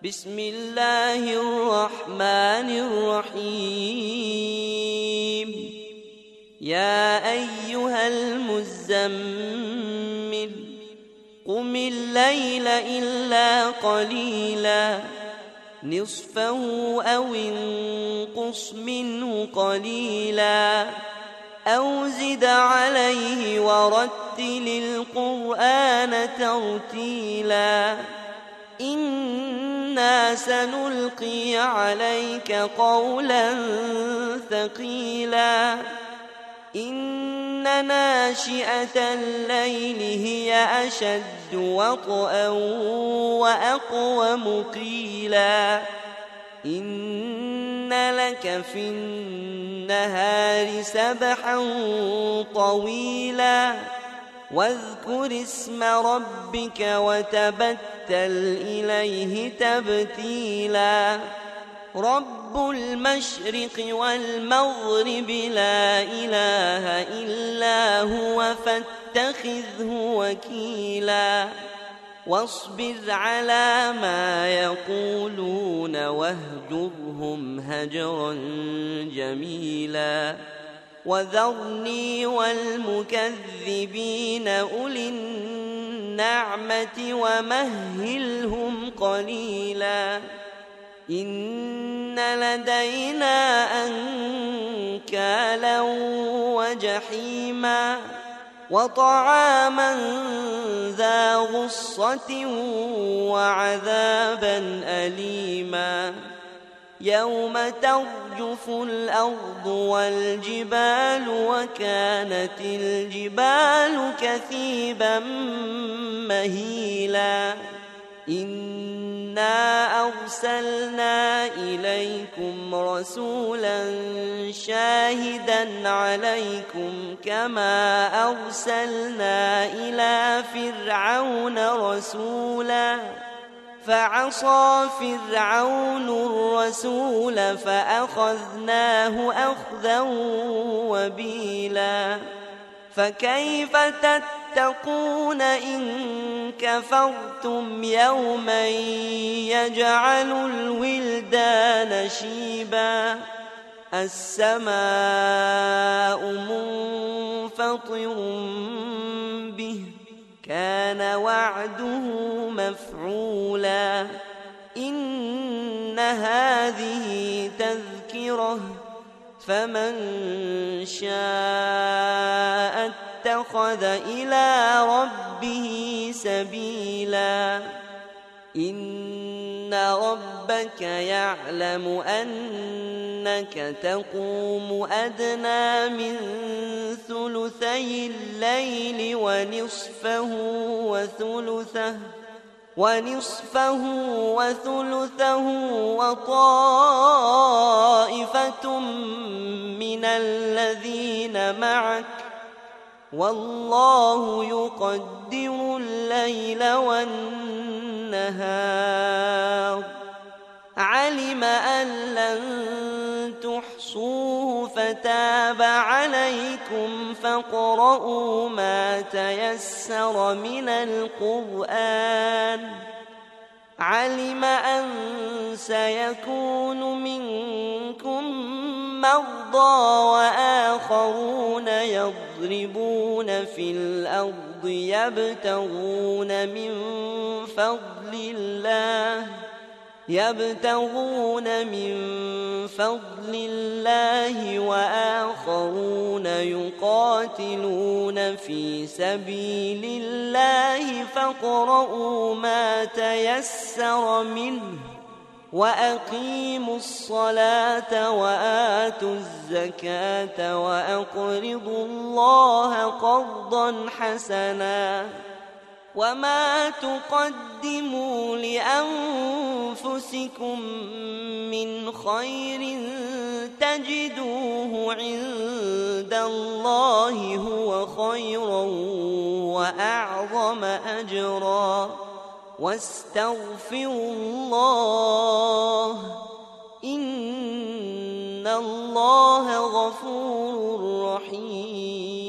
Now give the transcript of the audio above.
بسم الله الرحمن الرحيم. يا أيها المزمل قم الليل إلا قليلا نصفه أو انقص منه قليلا أو زد عليه ورتل القرآن ترتيلا إنا سنلقي عليك قولا ثقيلا إن ناشئة الليل هي أشد وطئا وأقوم قيلا إن لك في النهار سبحا طويلا واذكر اسم ربك وتبتل إليه تبتيلا رب المشرق والمغرب لا إله إلا هو فاتخذه وكيلا واصبر على ما يقولون واهجرهم هجرا جميلا وذرني والمكذبين أولي النعمة ومهلهم قليلا إن لدينا أنكالا وجحيما وطعاما ذا غصة وعذابا أليما يوم ترجف الأرض والجبال وكانت الجبال كثيبا مهيلا إنا أرسلنا إليكم رسولا شاهدا عليكم كما أرسلنا إلى فرعون رسولا فعصى فرعون الرسول فأخذناه أخذا وبيلا فكيف تتقون إن كفرتم يوما يجعل الولدان شيبا السماء منفطر به كان وعده مفعولا إن هذه تذكرة فمن شاء اتخذ إلى ربه سبيلا إن ربك يعلم أنك تقوم أدنى من ثلثي الليل ونصفه وثلثه وطائفة من الذين معك والله يقدر الليل والنهار علم أن لن تحصوه فتاب عليكم فاقرؤوا ما تيسر من القرآن علم أن سيكون منكم مرضى وآخرون يضربون في الأرض يبتغون من فضل الله وآخرون يقاتلون في سبيل الله فاقرؤوا ما تيسر منه وأقيموا الصلاة وآتوا الزكاة وأقرضوا الله قرضا حسنا وما تقدموا لأنفسكم من خير تجدوه عند الله هو خيرا وأعظم أجرا واستغفروا الله إن الله غفور رحيم